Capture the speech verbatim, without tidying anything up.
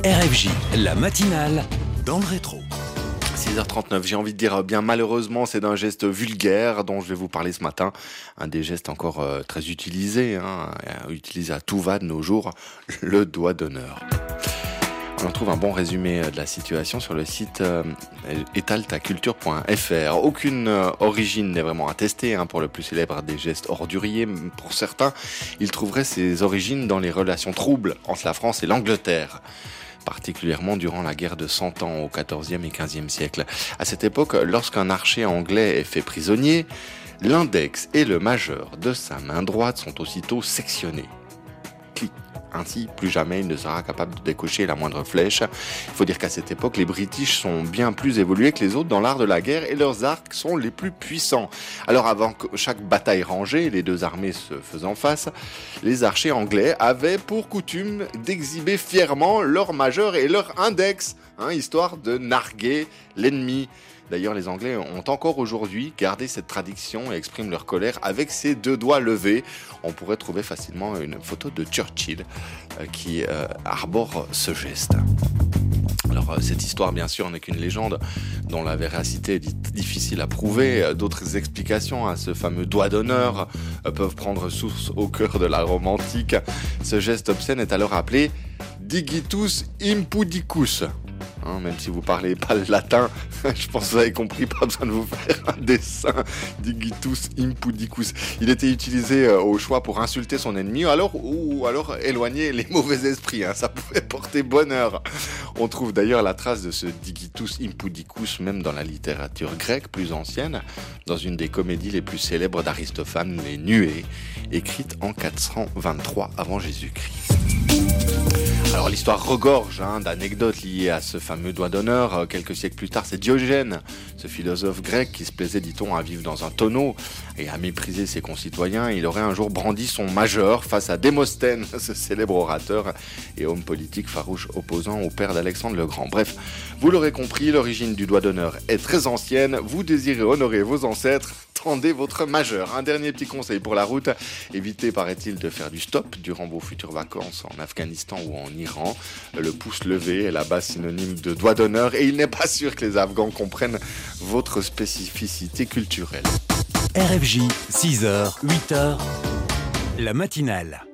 R F J, la matinale, dans le rétro. six heures trente-neuf, j'ai envie de dire bien malheureusement, c'est d'un geste vulgaire dont je vais vous parler ce matin. Un des gestes encore euh, très utilisés, hein, utilisé à tout va de nos jours, le doigt d'honneur. On trouve un bon résumé de la situation sur le site euh, étaletaculture point f r. Aucune euh, origine n'est vraiment attestée hein, pour le plus célèbre des gestes orduriers. Pour certains, ils trouveraient ses origines dans les relations troubles entre la France et l'Angleterre, particulièrement durant la guerre de Cent Ans au quatorzième et quinzième siècle. À cette époque, lorsqu'un archer anglais est fait prisonnier, l'index et le majeur de sa main droite sont aussitôt sectionnés. Clic. Ainsi, plus jamais il ne sera capable de décocher la moindre flèche. Il faut dire qu'à cette époque, les British sont bien plus évolués que les autres dans l'art de la guerre et leurs arcs sont les plus puissants. Alors avant que chaque bataille rangée, les deux armées se faisant face, les archers anglais avaient pour coutume d'exhiber fièrement leur majeur et leur index, hein, histoire de narguer l'ennemi. D'ailleurs, les Anglais ont encore aujourd'hui gardé cette tradition et expriment leur colère avec ces deux doigts levés. On pourrait trouver facilement une photo de Churchill euh, qui euh, arbore ce geste. Alors, euh, cette histoire, bien sûr, n'est qu'une légende dont la véracité est difficile à prouver. D'autres explications à ce fameux doigt d'honneur euh, peuvent prendre source au cœur de la Rome antique. Ce geste obscène est alors appelé digitus impudicus. Hein, même si vous parlez pas le latin, je pense que vous avez compris, pas besoin de vous faire un dessin. Digitus impudicus. Il était utilisé euh, au choix pour insulter son ennemi, alors ou alors éloigner les mauvais esprits. Hein, ça pouvait porter bonheur. On trouve d'ailleurs la trace de ce digitus impudicus même dans la littérature grecque plus ancienne, dans une des comédies les plus célèbres d'Aristophane, les Nuées, écrite en quatre cent vingt-trois avant Jésus-Christ. Alors l'histoire regorge hein, d'anecdotes liées à ce fameux doigt d'honneur. Quelques siècles plus tard, c'est Diogène, ce philosophe grec qui se plaisait, dit-on, à vivre dans un tonneau et à mépriser ses concitoyens. Il aurait un jour brandi son majeur face à Démosthène, ce célèbre orateur et homme politique farouche opposant au père d'Alexandre le Grand. Bref, vous l'aurez compris, l'origine du doigt d'honneur est très ancienne. Vous désirez honorer vos ancêtres, tendez votre majeur. Un dernier petit conseil pour la route, évitez, paraît-il, de faire du stop durant vos futures vacances en Afghanistan ou en Iran. Le pouce levé est là-bas synonyme de doigt d'honneur et il n'est pas sûr que les Afghans comprennent votre spécificité culturelle. R F J, six heures, huit heures, la matinale.